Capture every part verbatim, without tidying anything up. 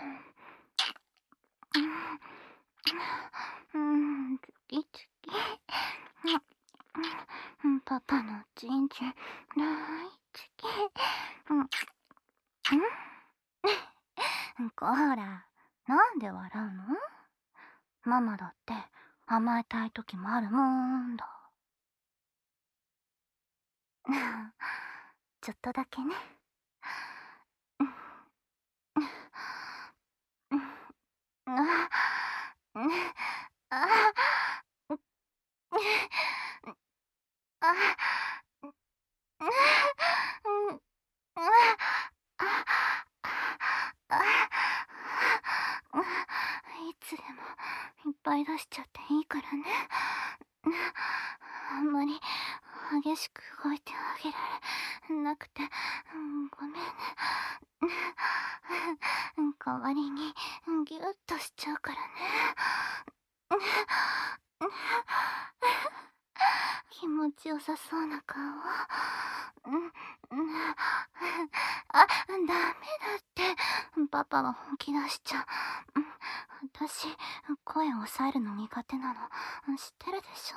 うん、次々。うん、パパのちんちん大好き。うん。うん、こら、なんで笑うの？ママだって甘えたい時もあるもんだ。ちょっとだけね。ああいつでもいっぱい出しちゃっていいからね。あんまり激しく動いてあげられなくてごめんね。代わりにギュッとしちゃうからね。気持ちよさそうな顔。あ、ダメだって。パパは本気出しちゃう。私、声を抑えるの苦手なの知ってるでしょ？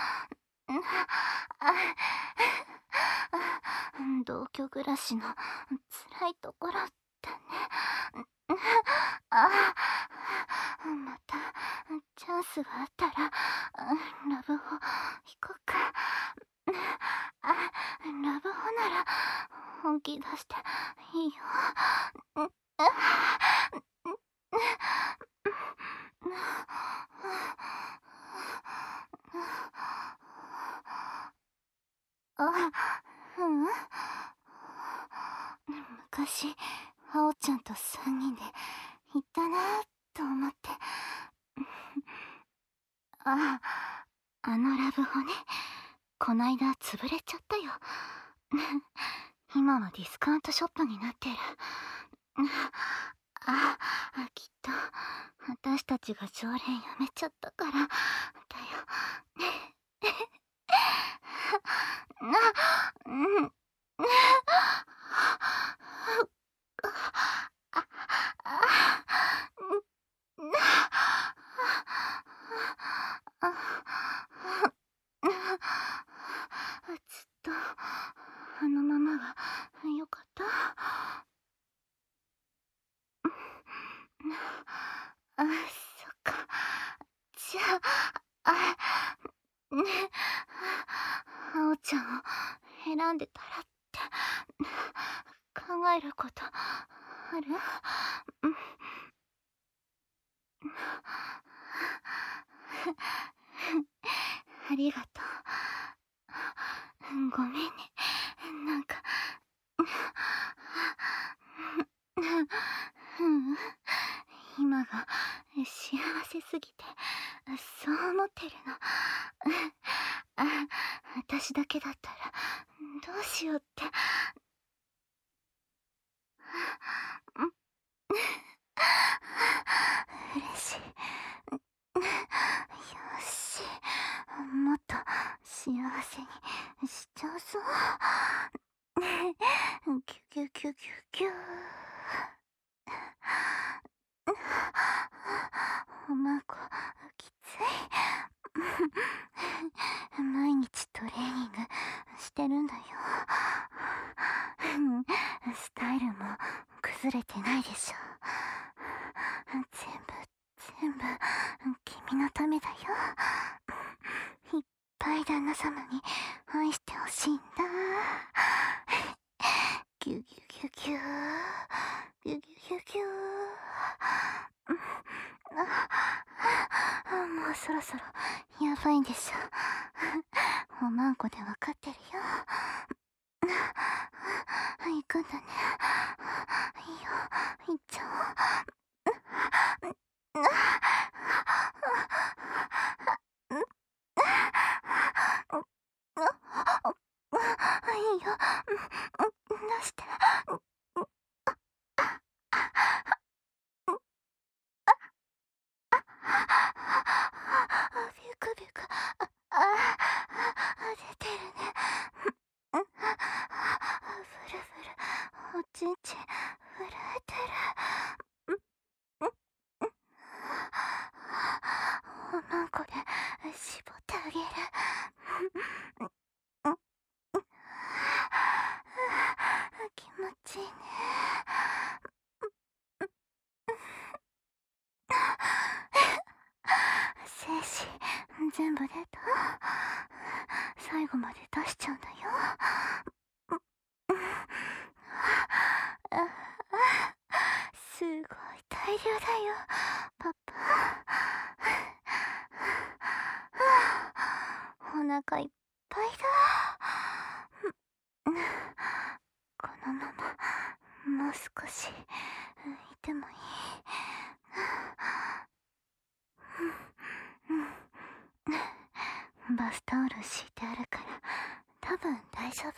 同居暮らしの辛いところだね。あまたチャンスがあったらラブホ行こっか。あラブホなら本気出していいよ。あ、ううん。昔、あおちゃんとさんにんで行ったなぁと思って。ああ、あのラブホね。こないだ潰れちゃったよ。今はディスカウントショップになってる。ああ、きっと私たちが常連やめちゃったからだよ。な、うん。ずっとあのままがよかった。あ、そっか。じゃあ、あ、ね、あおちゃんを選んでたらって考えることある？うん。ありがとう。ごめんね。なんか、うん、今が幸せすぎてそう思ってるの。あ、私だけだったらどうしようって。嬉しい。よし、もっと幸せにしちゃうぞ。キュキュキュキュキュ。おまごきつい。毎日トレーニングしてるんだよ。スタイルも崩れてないでしょ。全部全部君のためだよ。いっぱい旦那様に愛してほしいんだ。ギュギュギュギュギュギュギュギュ。もうそろそろやばいんでしょ。おまんこでわかってるよ。行くんだね。いいよ、行っちゃおう。いいよ、出して。ビクビク、ああ出てるね。ブルブル、おちんちん震えてる。 ちいいね。精子全部出た。最後まで出しちゃうんだよ。すごい大量だよ、パパ。お腹いっぱいだ。このままもう少しいてもいい？バスタオル敷いてあるから多分大丈夫だよ。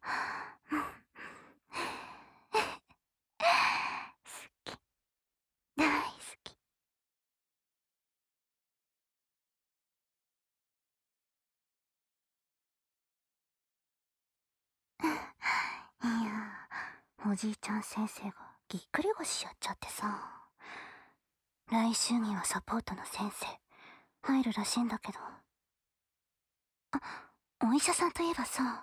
好き、大好き。いや、おじいちゃん先生がぎっくり腰やっちゃってさ、来週にはサポートの先生入るらしいんだけど。あ、お医者さんといえばさ、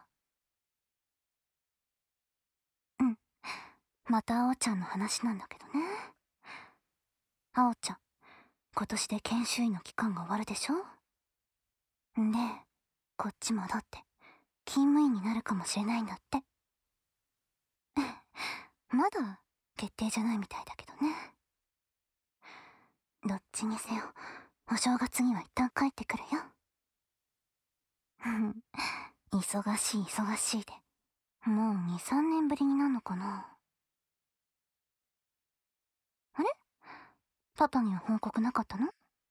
うん、またあおちゃんの話なんだけどね。あおちゃん、今年で研修医の期間が終わるでしょ。んで、こっち戻って勤務医になるかもしれないんだって。まだ決定じゃないみたいだけどね。どっちにせよお正月には一旦帰ってくるよ。忙しい忙しいでもうに、さんねんぶりになるのかな。あれ、パパには報告なかったの？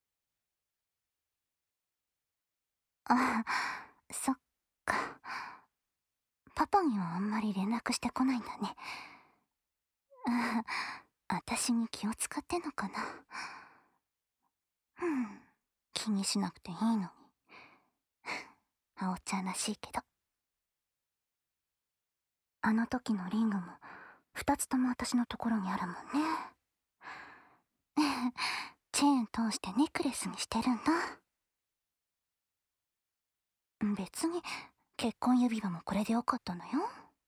あ、そっか。パパにはあんまり連絡してこないんだね。あ、私に気を使ってんのかな。うん、気にしなくていいのに。あおちゃんらしいけど。あの時のリングも二つとも私のところにあるもんね。チェーン通してネックレスにしてるんだ。別に結婚指輪もこれでよかったのよ。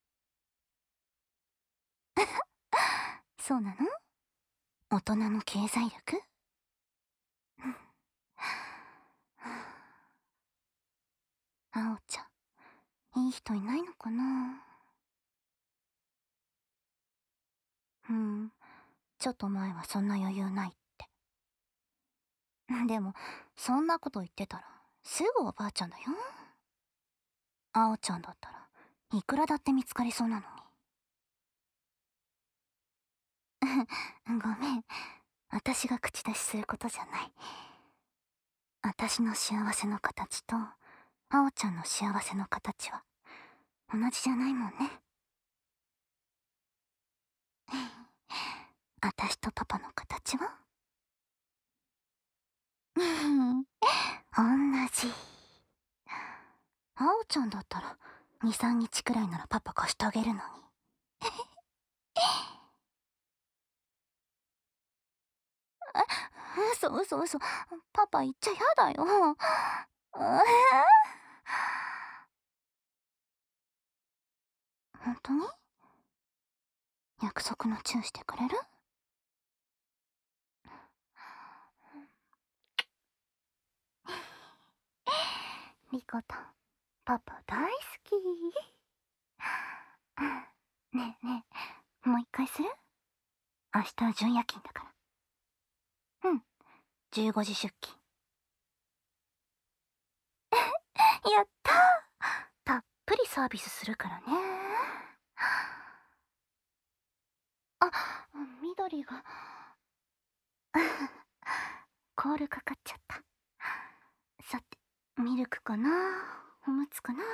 そうなの？大人の経済力？あおちゃん、いい人いないのかな。うん、ちょっと前はそんな余裕ないって。でもそんなこと言ってたらすぐおばあちゃんだよ。あおちゃんだったらいくらだって見つかりそうなのに。ごめん、私が口出しすることじゃない。私の幸せの形とあおちゃんの幸せの形は同じじゃないもんね。私とパパの形は同じ。あおちゃんだったらに、さんにちくらいならパパ貸してあげるのに。え、嘘嘘嘘、パパ言っちゃやだよ。本当に？約束のチューしてくれる？リコタン、パパ大好き。ねえねえ、もう一回する？明日は準夜勤だから。うん、じゅうごじ出勤。やったー、たっぷりサービスするからね。あ、緑がコールかかっちゃった。さて、ミルクかな、おむつかな。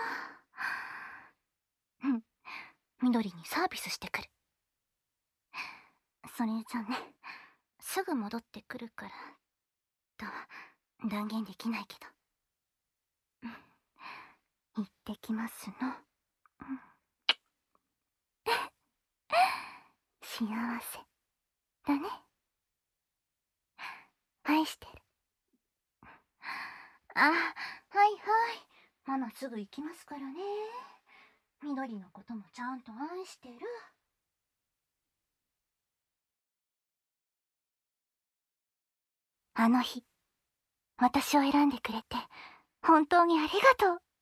うん、緑にサービスしてくる。それじゃね、すぐ戻ってくるからとは断言できないけど、行ってきますの。幸せだね。愛してる。あ、はいはい、ママすぐ行きますからね。緑のこともちゃんと愛してる。 あの日、私を選んでくれて本当にありがとう。